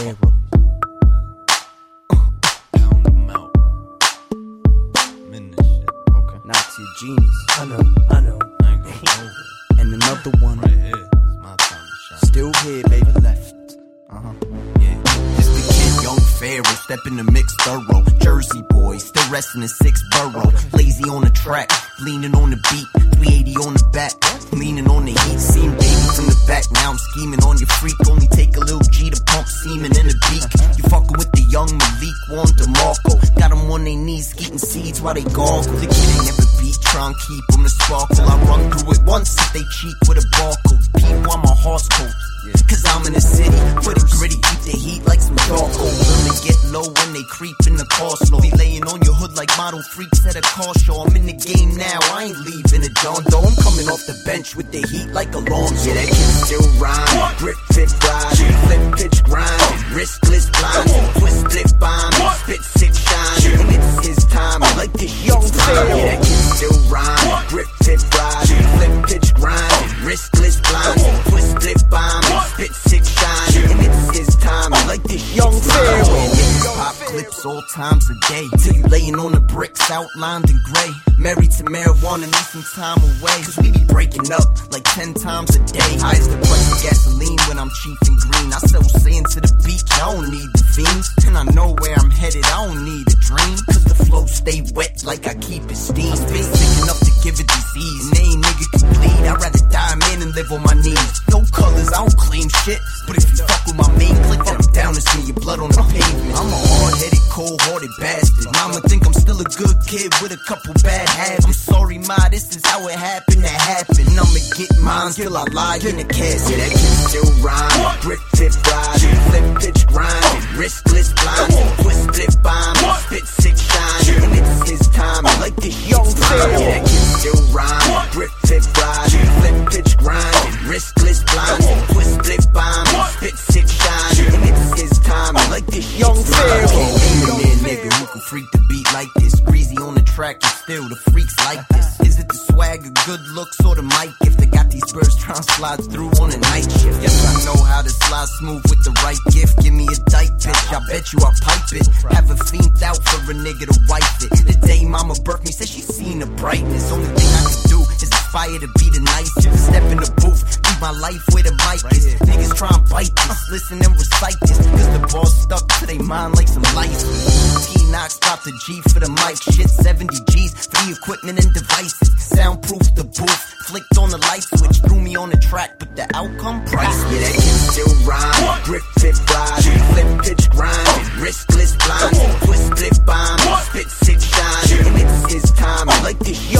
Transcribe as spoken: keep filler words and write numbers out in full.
Pharaoh. Pound them out. I'm in this shit. Okay. Nazi genius. I know, I know. I ain't going over. And another one. Right here. It's my time to shine. Still here, baby. Left. Uh-huh. Yeah. It's the kid, young Pharaoh, step in the mix thorough. Jersey boy, still resting in six borough. Lazy on the track, leaning on the beat. three eighty on the back, leaning on the heat. Seeing baby from the back, now I'm scheming on your freak. Only take a little G to pump semen in the beak. You fucking with the young Malik, Juan DeMarco. Got them on their knees, eating seeds while they goggle. The kid ain't never beat, try and keep them to sparkle. I run through it once if they cheat with a barcode. Peep on my horse coat. Cause I'm in the city, for the gritty, keep the heat like some darko. Learn to get low when they creep in the car slow. Be laying on your hood like model freaks at a car show. I'm in the game now, I ain't leaving it, John Doe. I'm coming off the bench with the heat like Alonso. Yeah, that kid still rhyme, grip fit ride, flip pitch grind, wristless blind, twist flip bomb, spit sick shine, and it's his time. I like this young Pharaoh. Yeah, that kid still rhyme, grip fit ride, flip pitch grind, wristless blind, twist flip bomb. Spit six shine, and it's his time. I like this young Pharaoh. Niggas pop clips all times a day, till you laying on the bricks outlined in gray. Married to marijuana, need some time away, cause we be breaking up like ten times a day. High as the price of gasoline when I'm cheap and green. I sell sand to the beach, I don't need the fiends. And I know where I'm headed, I don't need a dream, cause the flow stay wet like I keep it steam. I'm big sick enough to give it disease, and any nigga can bleed. I'd rather die man and live on my knees. No colors, I don't claim shit, but if you fuck with my main click, then I'm down to see your blood on the pavement. I'm a hard-headed, cold-hearted bastard. Mama think I'm still a good kid with a couple bad habits. I'm sorry, ma, this is how it happened to happen. I'ma get mine till I lie in the casket. Yeah, that kid still rhyme, grip fit ride, flip pitch grind, wristless blind, twist flip bomb, spit six shine, and it's his time. I like this young Pharaoh. Yeah, that kid still rhyme, grip fit ride, flip pitch grind, wristless blind, twist flip bomb, spit six shine, and it's his time. I like this young Pharaoh. Ain't there nigga who can freak the beat like this? Breezy on the track and still the freaks like this. Is it the swag or good looks or the mic? If they got these birds trying to slide through on a night shift. Yes, I know how to slide smooth with the right gift. Give me a dyke pitch, I bet you I pipe it. Have a fiend out for a nigga to wipe it. The day mama birthed me said she seen the brightness. Only thing I can do is aspire to be the nicest. Step in the booth, leave my life where the mic is. Niggas try and bite this, listen and recite this, cause the ball stuck to they mind like some lights. T-Knox dropped a G for the mic, shit seventy G's for the equipment and devices. Soundproof the booth, flicked on the light switch, threw me on the track, but the outcome priceless. Yeah, that kid still rhyme, grip fit ride, flip pitch grind, wristless blind, twist flip bomb, spit six shine, and it's his time. I like this